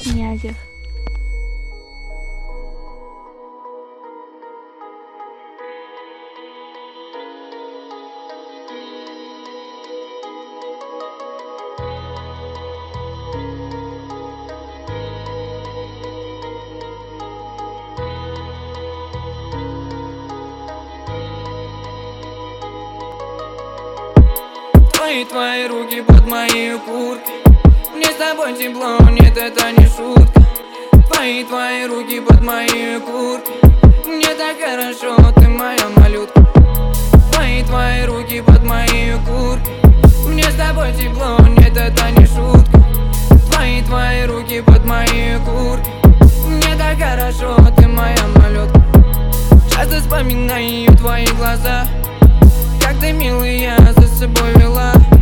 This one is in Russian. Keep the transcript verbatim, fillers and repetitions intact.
Князев. Твои, твои руки под моей курткой. Мне с тобой тепло, нет, это не шутка. Твои, твои руки под моей курткой. Мне так хорошо, ты моя малютка. Твои, твои руки под моей курткой. Мне с тобой тепло, нет, это не шутка. Твои, твои руки под моей курткой. Мне так хорошо, ты моя малютка. Часто вспоминаю твои глаза, как ты, милая, за собой вела.